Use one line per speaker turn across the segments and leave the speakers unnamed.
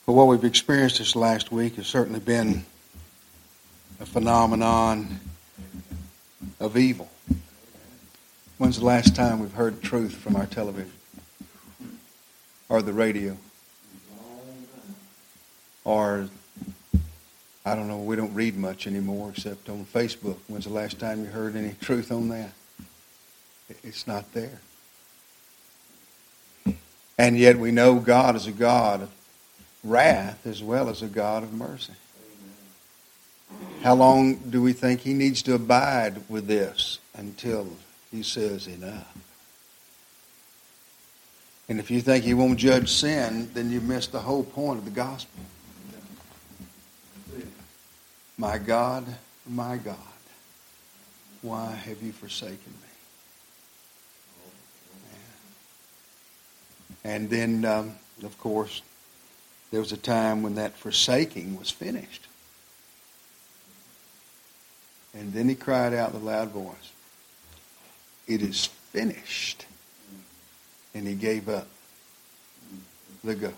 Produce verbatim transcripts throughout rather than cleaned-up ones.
But what we've experienced this last week has certainly been a phenomenon of evil. When's the last time we've heard truth from our television or the radio? Or, I don't know, we don't read much anymore except on Facebook. When's the last time you heard any truth on that? It's not there. And yet we know God is a God of wrath as well as a God of mercy. How long do we think He needs to abide with this until He says enough? And if you think He won't judge sin, then you've missed the whole point of the gospel. My God, my God, why have you forsaken me? And then, um, of course, there was a time when that forsaking was finished. And then He cried out with a loud voice, "It is finished." And He gave up the ghost.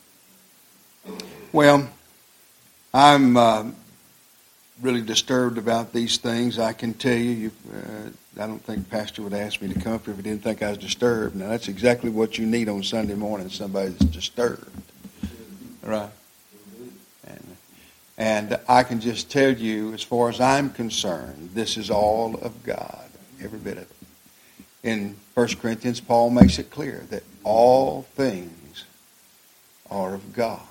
Well, I'm uh, really disturbed about these things. I can tell you, you uh, I don't think Pastor would ask me to come up here if he didn't think I was disturbed. Now, that's exactly what you need on Sunday morning, somebody that's disturbed. Right? And, and I can just tell you, as far as I'm concerned, this is all of God, every bit of it. In First Corinthians, Paul makes it clear that all things are of God.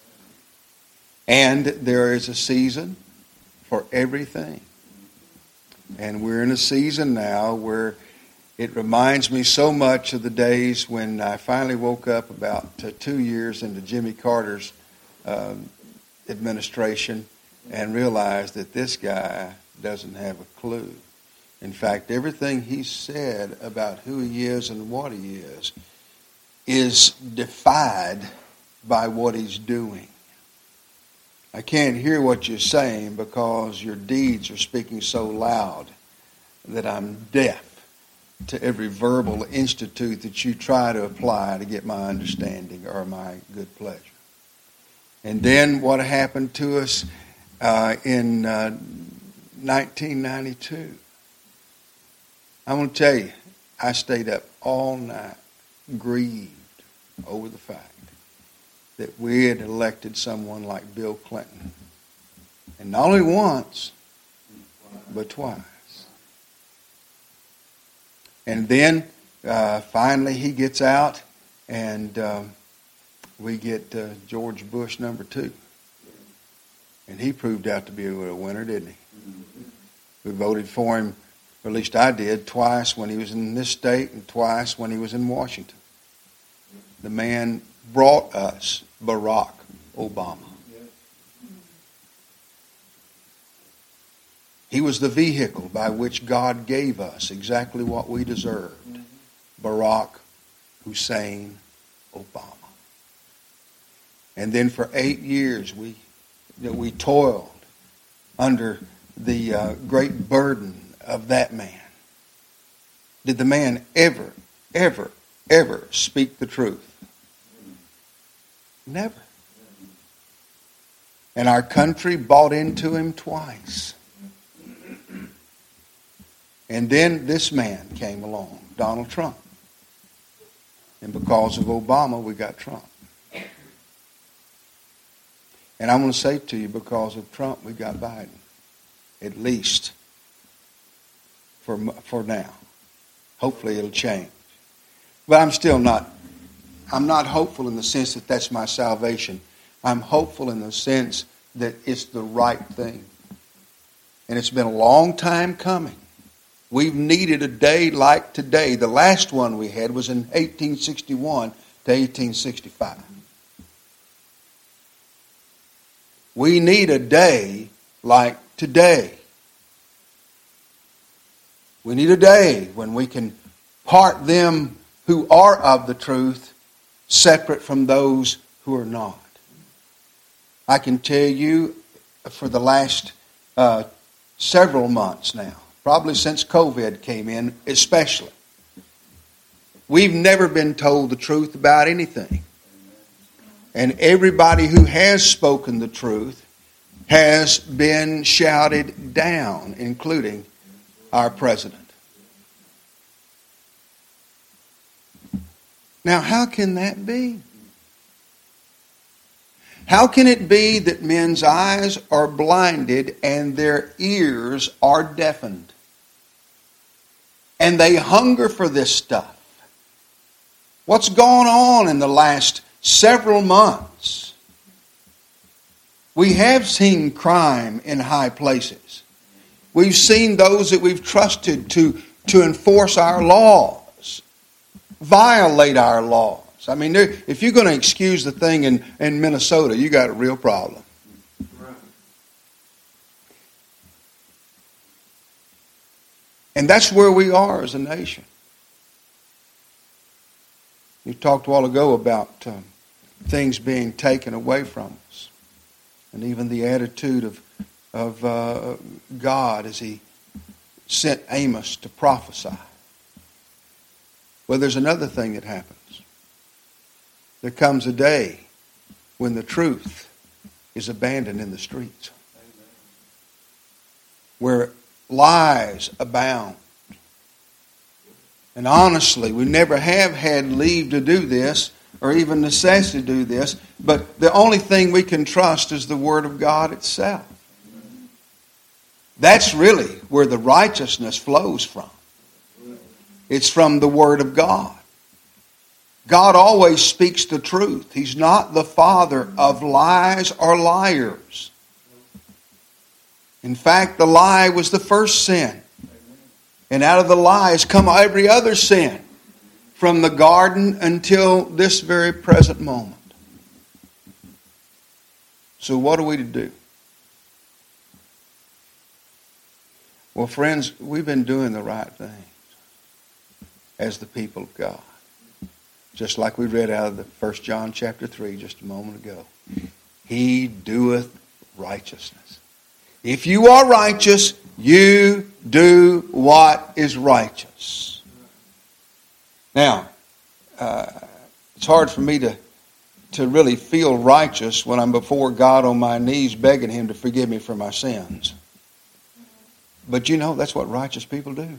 And there is a season for everything. And we're in a season now where it reminds me so much of the days when I finally woke up about uh, two years into Jimmy Carter's um, administration and realized that this guy doesn't have a clue. In fact, everything he said about who he is and what he is is defied by what he's doing. I can't hear what you're saying because your deeds are speaking so loud that I'm deaf to every verbal institute that you try to apply to get my understanding or my good pleasure. And then what happened to us uh, in uh, nineteen ninety-two? I'm going to tell you, I stayed up all night grieved over the fact that we had elected someone like Bill Clinton. And not only once, but twice. And then, uh, finally, he gets out, and um, we get uh, George Bush number two. And he proved out to be a winner, didn't he? We voted for him, or at least I did, twice when he was in this state and twice when he was in Washington. The man brought us Barack Obama. He was the vehicle by which God gave us exactly what we deserved. Barack Hussein Obama. And then for eight years we, you know, we toiled under the uh, great burden of that man. Did the man ever, ever, ever speak the truth? Never. And our country bought into him twice. And then this man came along, Donald Trump. And because of Obama, we got Trump. And I'm going to say to you, because of Trump, we got Biden. At least for, for now. Hopefully it'll change. But I'm still not, I'm not hopeful in the sense that that's my salvation. I'm hopeful in the sense that it's the right thing. And it's been a long time coming. We've needed a day like today. The last one we had was in eighteen sixty-one to eighteen sixty-five. We need a day like today. We need a day when we can part them who are of the truth separate from those who are not. I can tell you for the last uh, several months now, probably since COVID came in especially, we've never been told the truth about anything. And everybody who has spoken the truth has been shouted down, including our president. Now, how can that be? How can it be that men's eyes are blinded and their ears are deafened? And they hunger for this stuff. What's gone on in the last several months? We have seen crime in high places. We've seen those that we've trusted to, to enforce our laws violate our laws. I mean, if you're going to excuse the thing in, in Minnesota, you got a real problem. Right. And that's where we are as a nation. You talked a while ago about um, things being taken away from us. And even the attitude of, of uh, God as He sent Amos to prophesy. Well, there's another thing that happens. There comes a day when the truth is abandoned in the streets. Where lies abound. And honestly, we never have had leave to do this or even necessity to do this. But the only thing we can trust is the Word of God itself. That's really where the righteousness flows from. It's from the Word of God. God always speaks the truth. He's not the father of lies or liars. In fact, the lie was the first sin. And out of the lie has come every other sin from the garden until this very present moment. So what are we to do? Well, friends, we've been doing the right things as the people of God. Just like we read out of the First John chapter three just a moment ago. He doeth righteousness. If you are righteous, you do what is righteous. Now, uh, it's hard for me to, to really feel righteous when I'm before God on my knees begging Him to forgive me for my sins. But you know, that's what righteous people do.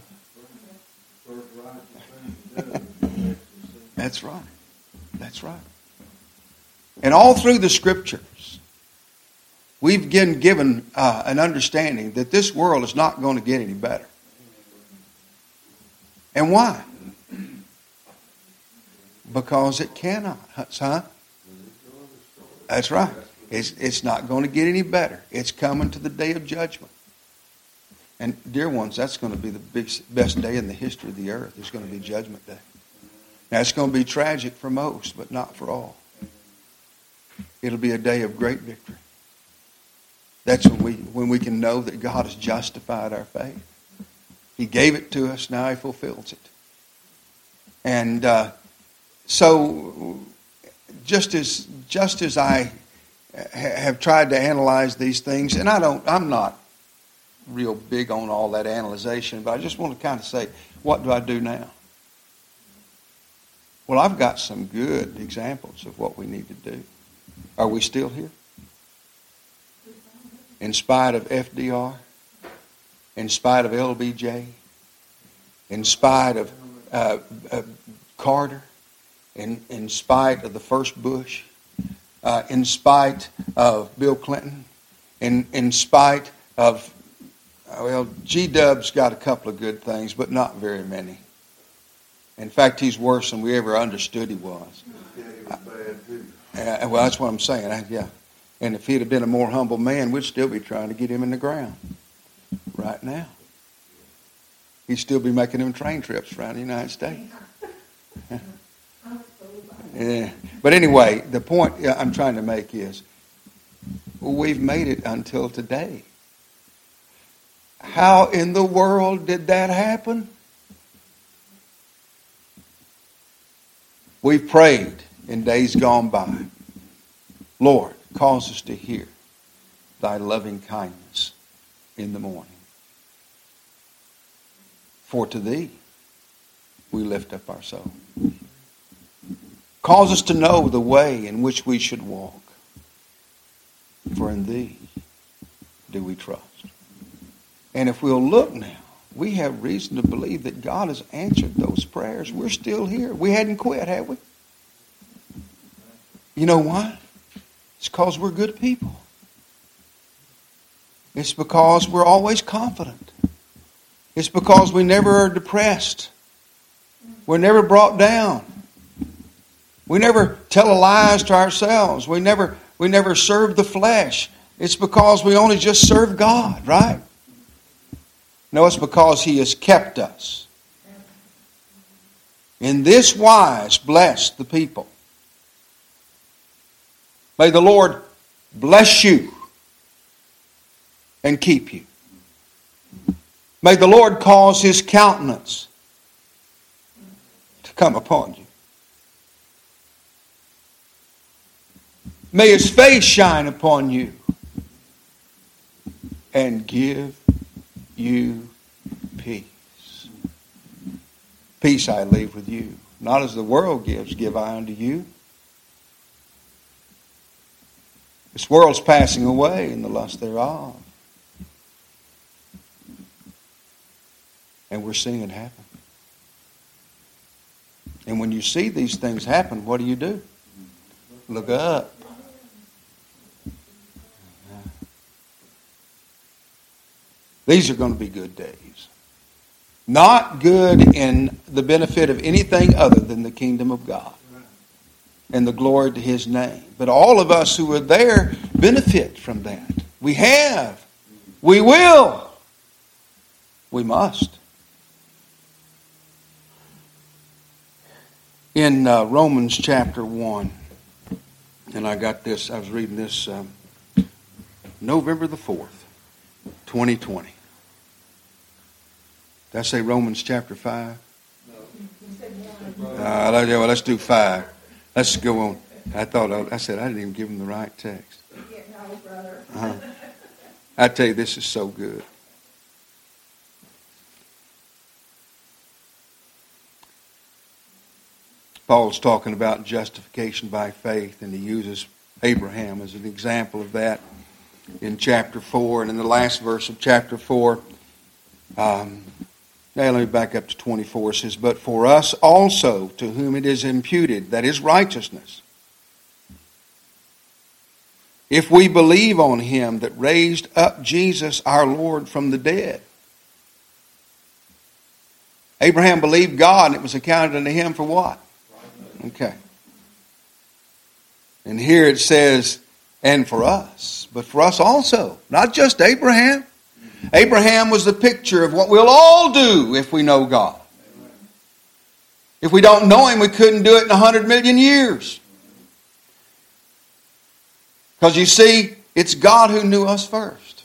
That's right. That's right. And all through the Scriptures, we've been given uh, an understanding that this world is not going to get any better. And why? Because it cannot, huh? That's right. It's, it's not going to get any better. It's coming to the day of judgment. And dear ones, that's going to be the big, best day in the history of the earth. It's going to be Judgment Day. Now, it's going to be tragic for most, but not for all. It'll be a day of great victory. That's when we when we can know that God has justified our faith. He gave it to us, now He fulfills it. And uh, so, just as just as I have tried to analyze these things, and I don't, I'm not real big on all that analyzation, but I just want to kind of say, what do I do now? Well, I've got some good examples of what we need to do. Are we still here? In spite of F D R, in spite of L B J, in spite of uh, uh, Carter, in, in spite of the first Bush, uh, in spite of Bill Clinton, in, in spite of, well, G-Dub's got a couple of good things, but not very many. In fact, he's worse than we ever understood he was. Uh, well, that's what I'm saying. I, yeah. And if he'd have been a more humble man, we'd still be trying to get him in the ground right now. He'd still be making them train trips around the United States. Yeah. But anyway, the point I'm trying to make is we've made it until today. How in the world did that happen? We've prayed in days gone by. Lord, cause us to hear Thy loving kindness in the morning. For to Thee we lift up our soul. Cause us to know the way in which we should walk. For in Thee do we trust. And if we'll look now, we have reason to believe that God has answered those prayers. We're still here. We hadn't quit, have we? You know why? It's because we're good people. It's because we're always confident. It's because we never are depressed. We're never brought down. We never tell lies to ourselves. We never, we never serve the flesh. It's because we only just serve God, right? No, it's because He has kept us. In this wise, bless the people. May the Lord bless you and keep you. May the Lord cause His countenance to come upon you. May His face shine upon you and give you peace. Peace I leave with you. Not as the world gives, give I unto you. This world's passing away in the lust thereof. And we're seeing it happen. And when you see these things happen, what do you do? Look up. These are going to be good days. Not good in the benefit of anything other than the kingdom of God and the glory to His name. But all of us who are there benefit from that. We have. We will. We must. In uh, Romans chapter one, and I got this, I was reading this um, November the fourth, twenty twenty. Did I say Romans chapter five? No. Uh, well, let's do five. Let's go on. I thought, I, I said, I didn't even give him the right text. Uh-huh. I tell you, this is so good. Paul's talking about justification by faith, and he uses Abraham as an example of that in chapter four. And in the last verse of chapter four, um, now let me back up to twenty-four. It says, but for us also, to whom it is imputed, that is righteousness, if we believe on Him that raised up Jesus our Lord from the dead. Abraham believed God, and it was accounted unto him for what? Okay. And here it says, and for us. But for us also. Not just Abraham. Abraham was the picture of what we'll all do if we know God. If we don't know Him, we couldn't do it in a hundred million years. Because you see, it's God who knew us first.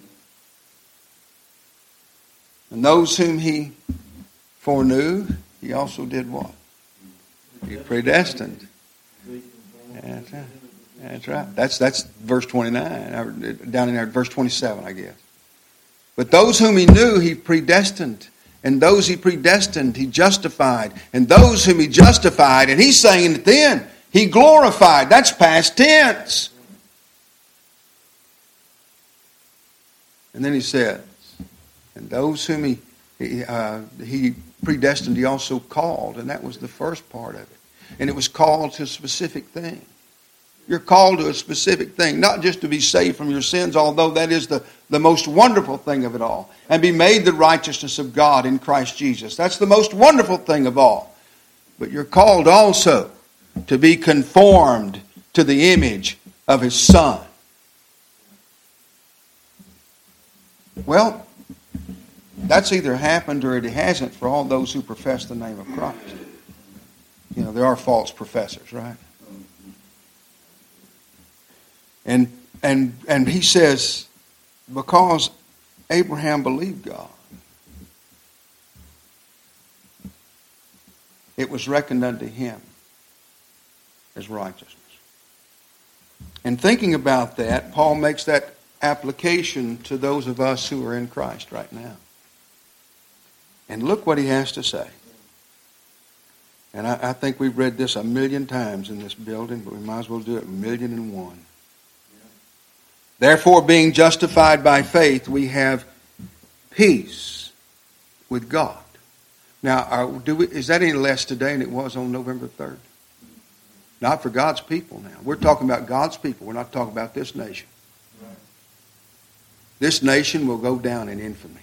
And those whom He foreknew, He also did what? He predestined. That's right. That's right. That's, that's verse twenty-nine. Down in there, verse twenty-seven, I guess. But those whom He knew, He predestined. And those He predestined, He justified. And those whom He justified, and He's saying it then, He glorified. That's past tense. And then He says, and those whom He, he, uh, he predestined, He also called. And that was the first part of it. And it was called to a specific thing. You're called to a specific thing, not just to be saved from your sins, although that is the, the most wonderful thing of it all, and be made the righteousness of God in Christ Jesus. That's the most wonderful thing of all. But you're called also to be conformed to the image of His Son. Well, that's either happened or it hasn't for all those who profess the name of Christ. You know, there are false professors, right? And and and he says, because Abraham believed God, it was reckoned unto him as righteousness. And thinking about that, Paul makes that application to those of us who are in Christ right now. And look what he has to say. And I, I think we've read this a million times in this building, but we might as well do it a million and one. Therefore, being justified by faith, we have peace with God. Now, are, do we, is that any less today than it was on November third? Not for God's people now. We're talking about God's people. We're not talking about this nation. This nation will go down in infamy.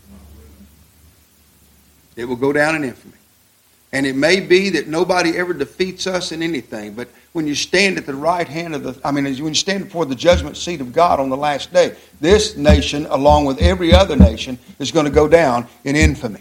It will go down in infamy. And it may be that nobody ever defeats us in anything, but when you stand at the right hand of the, I mean, when you stand before the judgment seat of God on the last day, this nation, along with every other nation, is going to go down in infamy.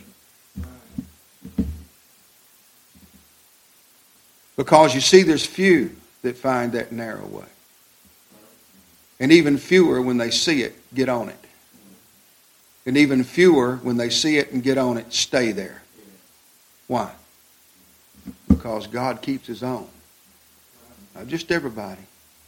Because you see, there's few that find that narrow way. And even fewer, when they see it, get on it. And even fewer, when they see it and get on it, stay there. Why? Because God keeps His own. Not just everybody.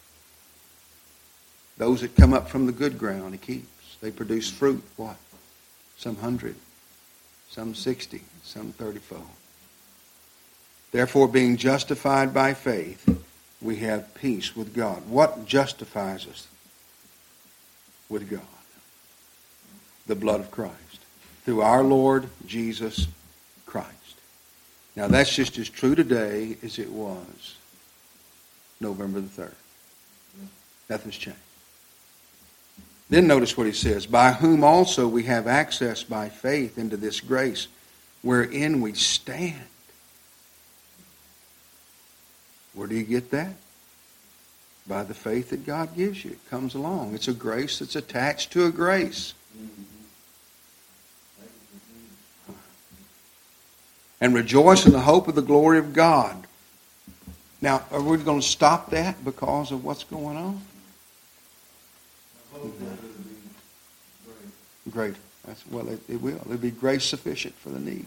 Those that come up from the good ground, He keeps. They produce fruit, what? Some hundred, some sixty, some thirty-fold. Therefore, being justified by faith, we have peace with God. What justifies us with God? The blood of Christ. Through our Lord Jesus Christ. Now that's just as true today as it was November the third. Nothing's changed. Then notice what he says. By whom also we have access by faith into this grace wherein we stand. Where do you get that? By the faith that God gives you. It comes along. It's a grace that's attached to a grace. And rejoice in the hope of the glory of God. Now, are we going to stop that because of what's going on? Great. That's, well, it, it will. It'll be grace sufficient for the need.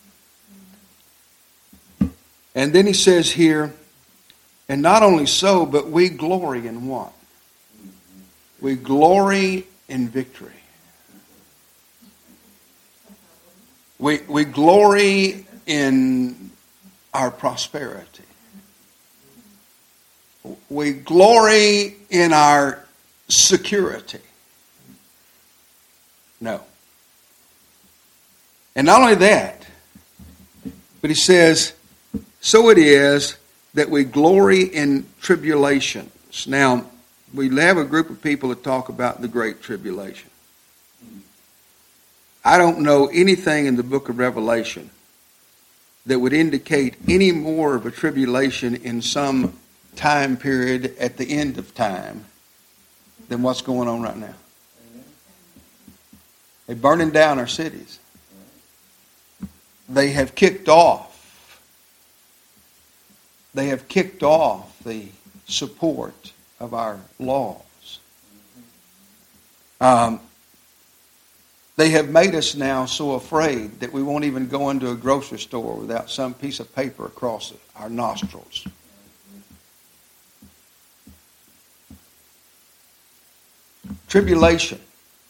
And then he says here, and not only so, but we glory in what? We glory in victory. We, we glory in our prosperity. We glory in our security. No. And not only that, but he says, so it is that we glory in tribulations. Now, we have a group of people that talk about the Great Tribulation. I don't know anything in the book of Revelation that would indicate any more of a tribulation in some time period at the end of time than what's going on right now. They're burning down our cities. They have kicked off. They have kicked off the support of our laws. Um, They have made us now so afraid that we won't even go into a grocery store without some piece of paper across our nostrils. Tribulation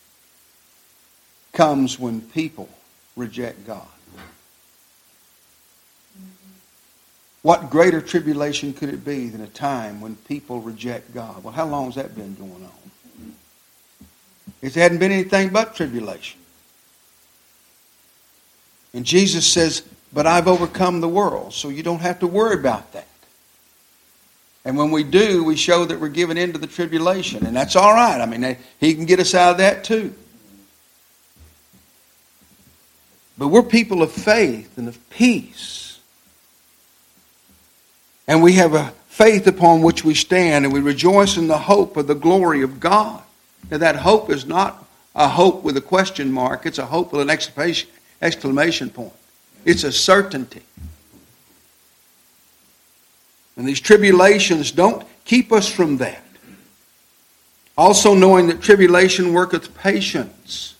comes when people reject God. What greater tribulation could it be than a time when people reject God? Well, how long has that been going on? It hadn't been anything but tribulation. And Jesus says, but I've overcome the world, so you don't have to worry about that. And when we do, we show that we're giving in to the tribulation. And that's all right. I mean, He can get us out of that too. But we're people of faith and of peace. And we have a faith upon which we stand, and we rejoice in the hope of the glory of God. Now, that hope is not a hope with a question mark. It's a hope with an exclamation, exclamation point. It's a certainty. And these tribulations don't keep us from that. Also knowing that tribulation worketh patience.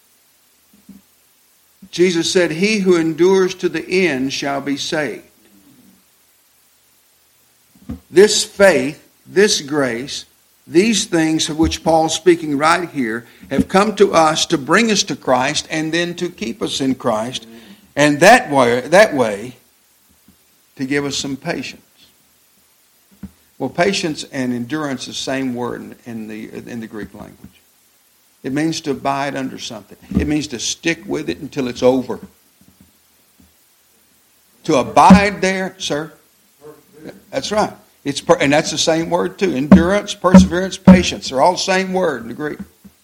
Jesus said, he who endures to the end shall be saved. This faith, this grace, these things of which Paul's speaking right here have come to us to bring us to Christ and then to keep us in Christ. And that way, that way to give us some patience. Well, patience and endurance is the same word in the, in the Greek language. It means to abide under something. It means to stick with it until it's over. To abide there, sir. That's right. It's per, and that's the same word too. Endurance, perseverance, patience. They're all the same word in the Greek.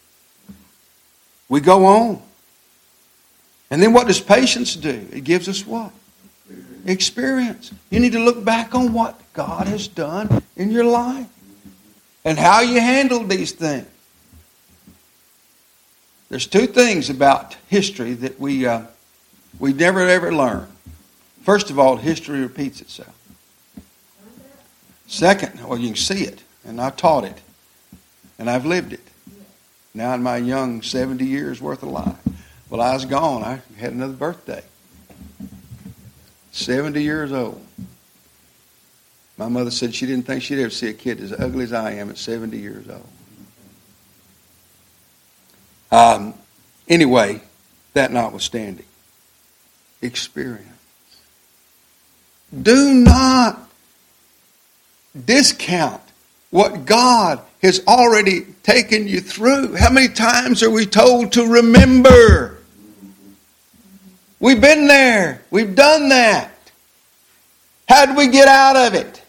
We go on. And then what does patience do? It gives us what? Experience. You need to look back on what God has done in your life and how you handled these things. There's two things about history that we uh, we never ever learn. First of all, history repeats itself. Second, well, you can see it, and I taught it, and I've lived it. Now in my young seventy years worth of life. Well, I was gone. I had another birthday. seventy years old. My mother said she didn't think she'd ever see a kid as ugly as I am at seventy years old. Um, anyway, that notwithstanding, experience. Do not discount what God has already taken you through. How many times are we told to remember? We've been there. We've done that. How did we get out of it?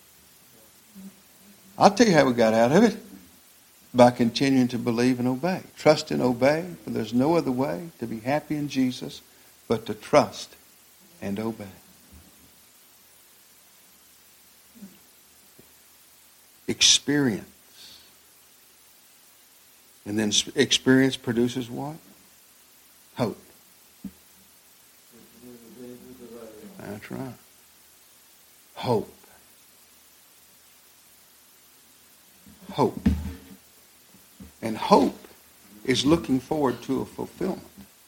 I'll tell you how we got out of it. By continuing to believe and obey. Trust and obey, for there's no other way to be happy in Jesus but to trust and obey. Experience. And then experience produces what? Hope. That's right. Hope. Hope. And hope is looking forward to a fulfillment.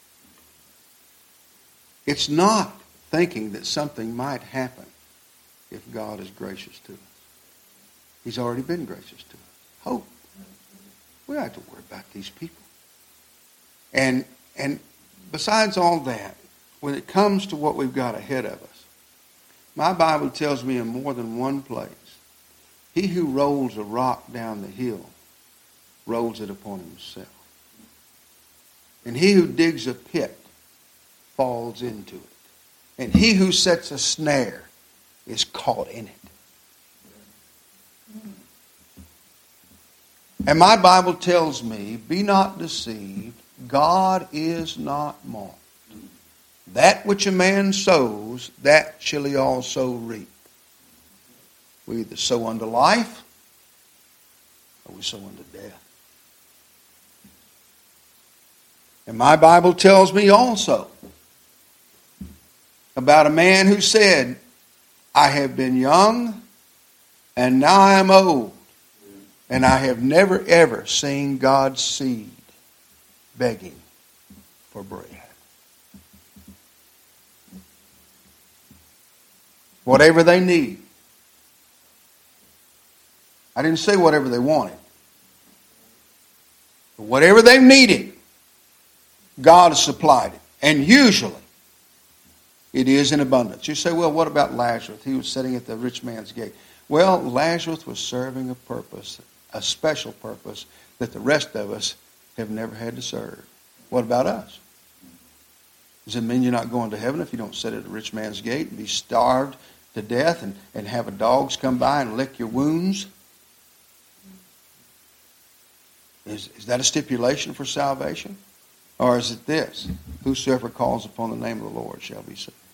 It's not thinking that something might happen if God is gracious to us. He's already been gracious to us. Hope. We don't have to worry about these people. And, and besides all that, when it comes to what we've got ahead of us, my Bible tells me in more than one place, he who rolls a rock down the hill rolls it upon himself. And he who digs a pit falls into it. And he who sets a snare is caught in it. And my Bible tells me, be not deceived, God is not mocked. That which a man sows, that shall he also reap. We either sow unto life, or we sow unto death. And my Bible tells me also about a man who said, I have been young, and now I am old, and I have never ever seen God's seed begging for bread. Whatever they need. I didn't say whatever they wanted. But whatever they needed, God has supplied it. And usually, it is in abundance. You say, well, what about Lazarus? He was sitting at the rich man's gate. Well, Lazarus was serving a purpose, a special purpose, that the rest of us have never had to serve. What about us? Does it mean you're not going to heaven if you don't sit at a rich man's gate and be starved to death and, and have a dogs come by and lick your wounds? Is, is that a stipulation for salvation? Or is it this? Whosoever calls upon the name of the Lord shall be saved.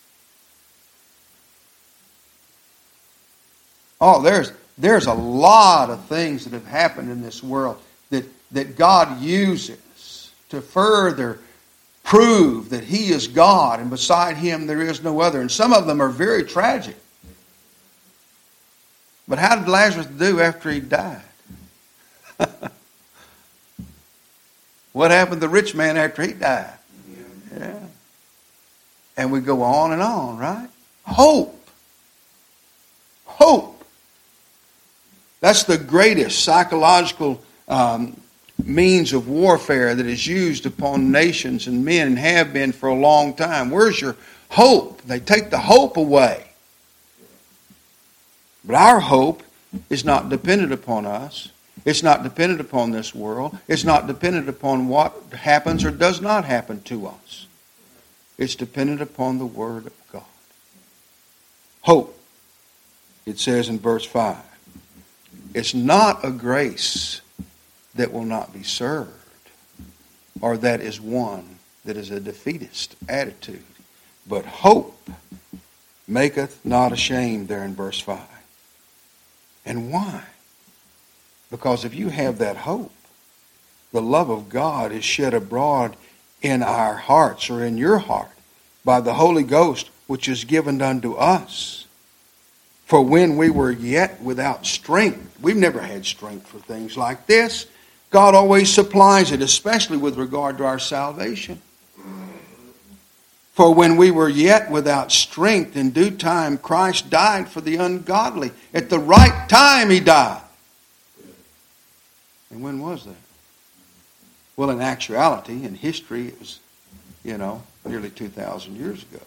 Oh, there's there's a lot of things that have happened in this world that, that God uses to further prove that He is God and beside Him there is no other. And some of them are very tragic. But how did Lazarus do after he died? What happened to the rich man after he died? Yeah. And we go on and on, right? Hope. Hope. That's the greatest psychological um, means of warfare that is used upon nations and men and have been for a long time. Where's your hope? They take the hope away. But our hope is not dependent upon us. It's not dependent upon this world. It's not dependent upon what happens or does not happen to us. It's dependent upon the Word of God. Hope, it says in verse five, it's not a grace that will not be served, or that is one that is a defeatist attitude. But hope maketh not ashamed, there in verse five. And why? Because if you have that hope, the love of God is shed abroad in our hearts, or in your heart, by the Holy Ghost, which is given unto us. For when we were yet without strength, we've never had strength for things like this. God always supplies it, especially with regard to our salvation. For when we were yet without strength, in due time Christ died for the ungodly. At the right time He died. And when was that? Well, in actuality, in history, it was, you know, nearly two thousand years ago.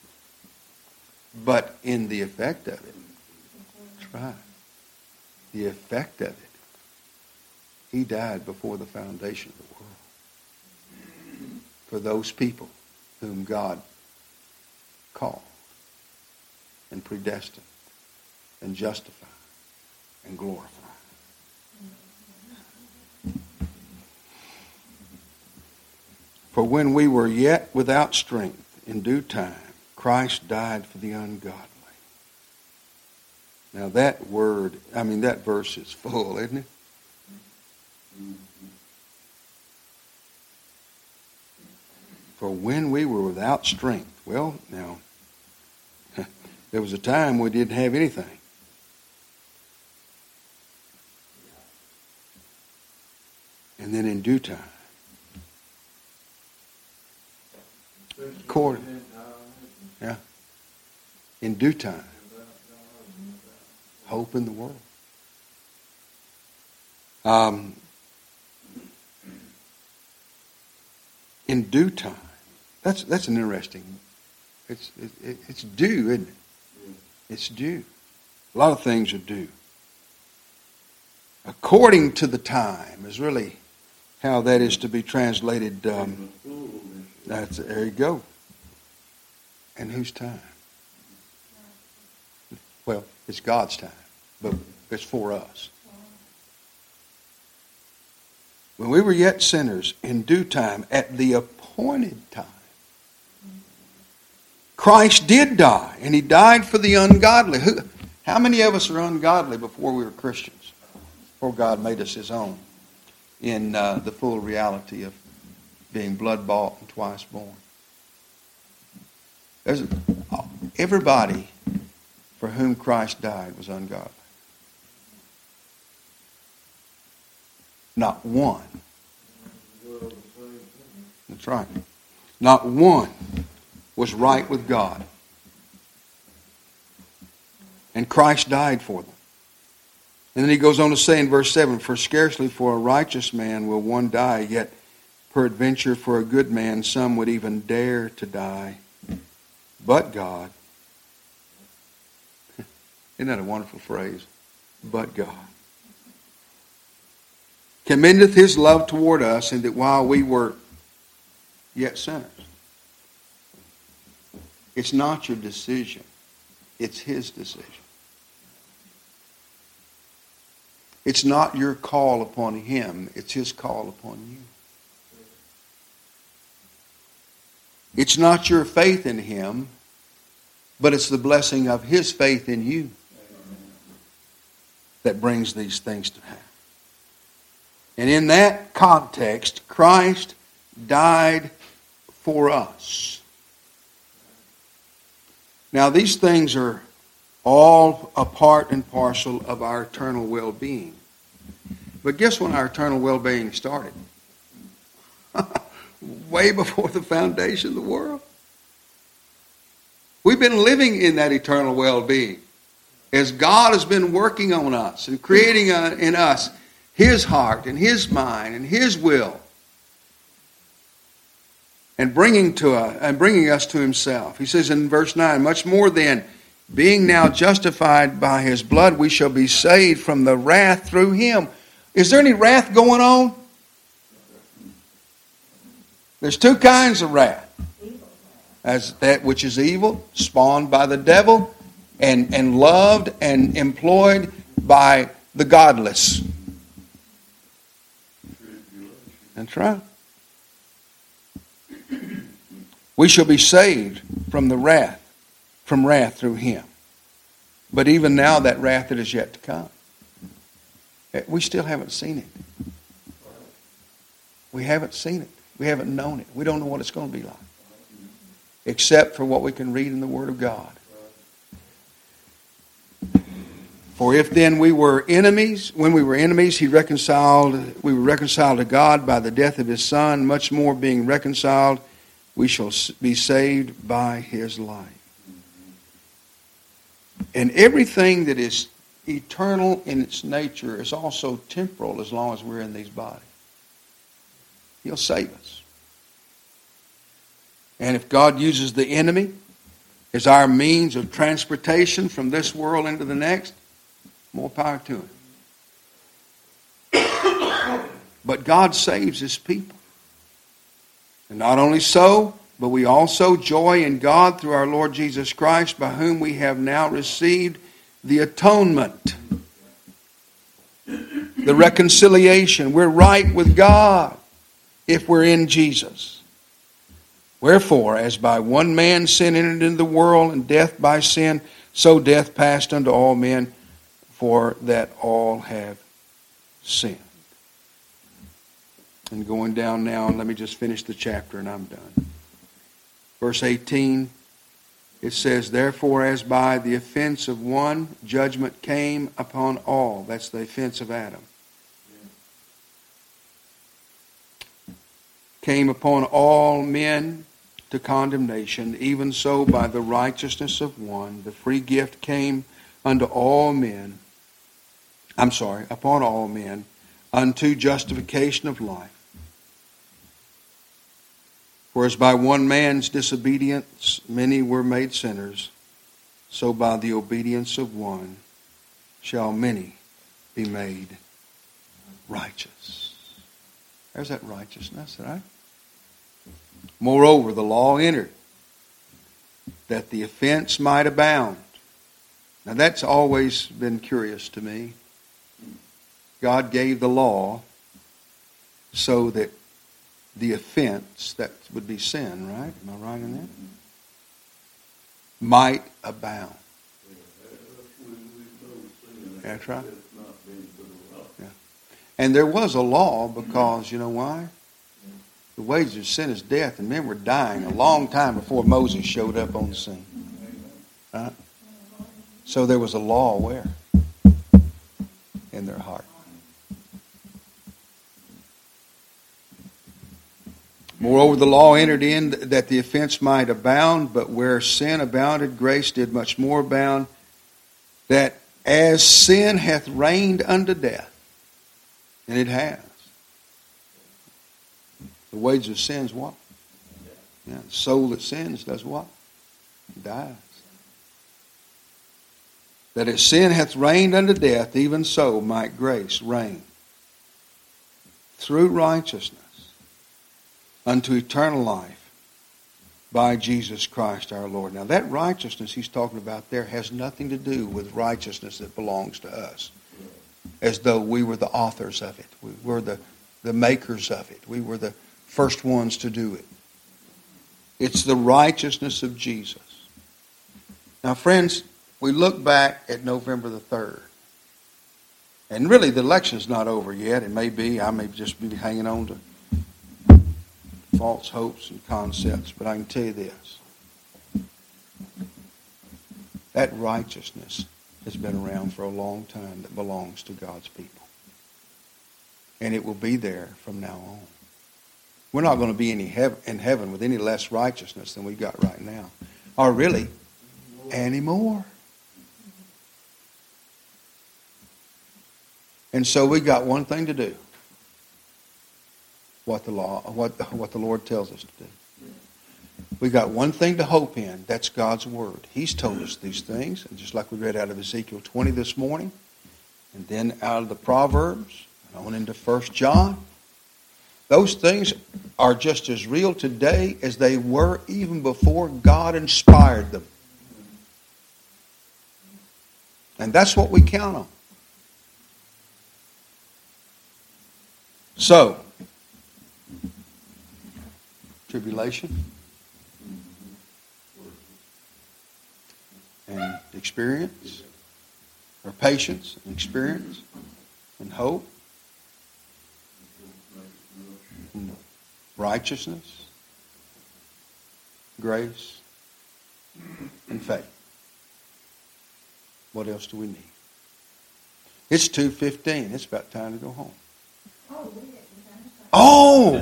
But in the effect of it, that's right, the effect of it, He died before the foundation of the world. For those people whom God called and predestined and justified and glorified. For when we were yet without strength, in due time, Christ died for the ungodly. Now that word, I mean that verse is full, isn't it? For when we were without strength, well, now, there was a time we didn't have anything. And then in due time, according, yeah, in due time, hope in the world. Um, in due time. That's that's an interesting. It's it, it's due, isn't it? It's due. A lot of things are due. According to the time is really how that is to be translated. Um, that's there you go. And whose time? Well, it's God's time, but it's for us. When we were yet sinners, in due time, at the appointed time, Christ did die, and He died for the ungodly. Who, how many of us are ungodly before we were Christians? Before God made us His own, in uh, the full reality of being blood-bought and twice born. There's, everybody for whom Christ died was ungodly. Not one. That's right. Not one was right with God. And Christ died for them. And then he goes on to say in verse seven, for scarcely for a righteous man will one die, yet peradventure for a good man some would even dare to die. But God. Isn't that a wonderful phrase? But God commendeth His love toward us, and that while we were yet sinners. It's not your decision. It's His decision. It's not your call upon Him. It's His call upon you. It's not your faith in Him, but it's the blessing of His faith in you that brings these things to happen. And in that context, Christ died for us. Now, these things are all a part and parcel of our eternal well-being. But guess when our eternal well-being started? Way before the foundation of the world. We've been living in that eternal well-being as God has been working on us and creating in us His heart and His mind and His will, and bringing to us, and bringing us to Himself. He says in verse nine, much more then, being now justified by his blood, we shall be saved from the wrath through him. Is there any wrath going on? There's two kinds of wrath. As that which is evil, spawned by the devil, and, and loved and employed by the godless. That's right. We shall be saved from the wrath, from wrath through him. But even now, that wrath that is yet to come, we still haven't seen it. We haven't seen it. We haven't known it. We don't know what it's going to be like, except for what we can read in the Word of God. For if then we were enemies, when we were enemies, he reconciled, we were reconciled to God by the death of his Son, much more being reconciled, we shall be saved by his life. And everything that is eternal in its nature is also temporal as long as we're in these bodies. He'll save us. And if God uses the enemy as our means of transportation from this world into the next, more power to him. But God saves his people. And not only so, but we also joy in God through our Lord Jesus Christ, by whom we have now received the atonement, the reconciliation. We're right with God if we're in Jesus. Wherefore, as by one man sin entered into the world, and death by sin, so death passed unto all men, for that all have sinned. And going down now, and let me just finish the chapter and I'm done. Verse eighteen, it says, therefore as by the offense of one, judgment came upon all. That's the offense of Adam. Came upon all men to condemnation, even so by the righteousness of one, the free gift came unto all men, I'm sorry, upon all men, unto justification of life. For as by one man's disobedience many were made sinners, so by the obedience of one shall many be made righteous. There's that righteousness, right? Moreover, the law entered, that the offense might abound. Now that's always been curious to me. God gave the law so that the offense, that would be sin, right? Am I right in that? Might abound. That's right. Yeah. And there was a law because, you know why? The wages of sin is death, and men were dying a long time before Moses showed up on the scene. Right? So there was a law where? In their heart. Moreover, the law entered in that the offense might abound, but where sin abounded, grace did much more abound, that as sin hath reigned unto death, and it has. The wages of sin is what? Yeah, the soul that sins does what? Dies. That as sin hath reigned unto death, even so might grace reign through righteousness unto eternal life by Jesus Christ our Lord. Now that righteousness he's talking about there has nothing to do with righteousness that belongs to us, as though we were the authors of it. We were the, the makers of it. We were the first ones to do it. It's the righteousness of Jesus. Now friends, we look back at November the third. And really the election's not over yet. It may be. I may just be hanging on to false hopes and concepts. But I can tell you this. That righteousness has been around for a long time that belongs to God's people. And it will be there from now on. We're not going to be any hev- in heaven with any less righteousness than we've got right now. Or really, anymore. And so we got one thing to do. What the law, what, what the Lord tells us to do. We got one thing to hope in. That's God's Word. He's told us these things. And just like we read out of Ezekiel twenty this morning, and then out of the Proverbs, and on into First John, those things are just as real today as they were even before God inspired them. And that's what we count on. So, tribulation and experience, or patience and experience and hope, and righteousness, grace, and faith. What else do we need? It's two fifteen. It's about time to go home. Oh!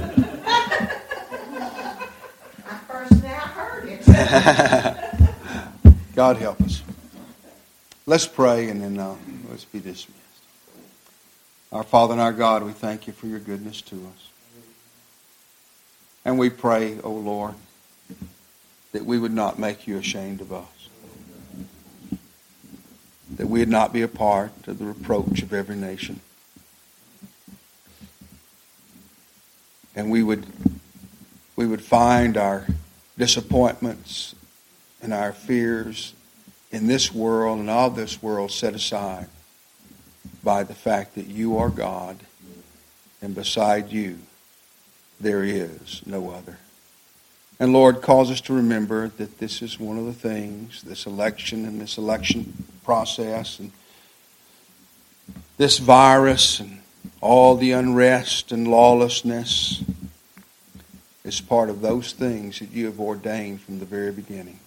I first now heard it.
God help us. Let's pray and then uh, let's be dismissed. Our Father and our God, we thank you for your goodness to us. And we pray, O Lord, that we would not make you ashamed of us. That we would not be a part of the reproach of every nation. And we would, we would find our disappointments and our fears in this world and all this world set aside by the fact that you are God, and beside you there is no other. And Lord, cause us to remember that this is one of the things, this election and this election process and this virus and all the unrest and lawlessness is part of those things that you have ordained from the very beginning.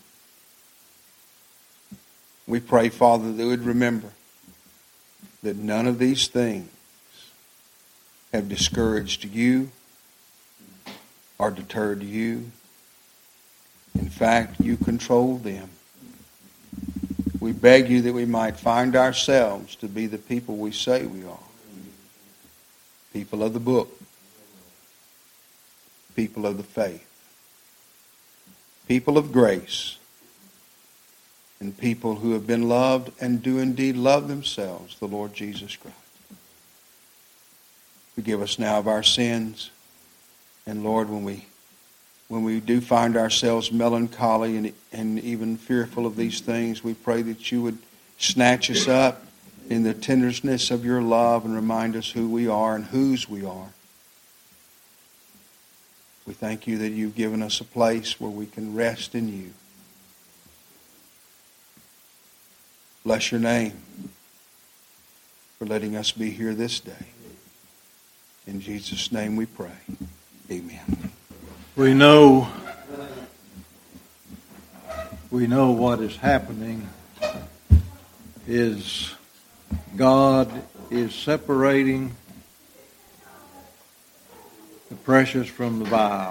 We pray, Father, that we would remember that none of these things have discouraged you or deterred you. In fact, you control them. We beg you that we might find ourselves to be the people we say we are. People of the book. People of the faith. People of grace. And people who have been loved and do indeed love themselves, the Lord Jesus Christ. Forgive us now of our sins. And Lord, when we when we do find ourselves melancholy and, and even fearful of these things, we pray that you would snatch us up in the tenderness of your love and remind us who we are and whose we are. We thank you that you've given us a place where we can rest in you. Bless your name for letting us be here this day. In Jesus' name we pray. Amen.
We know, we know what is happening is God is separating the precious from the vile.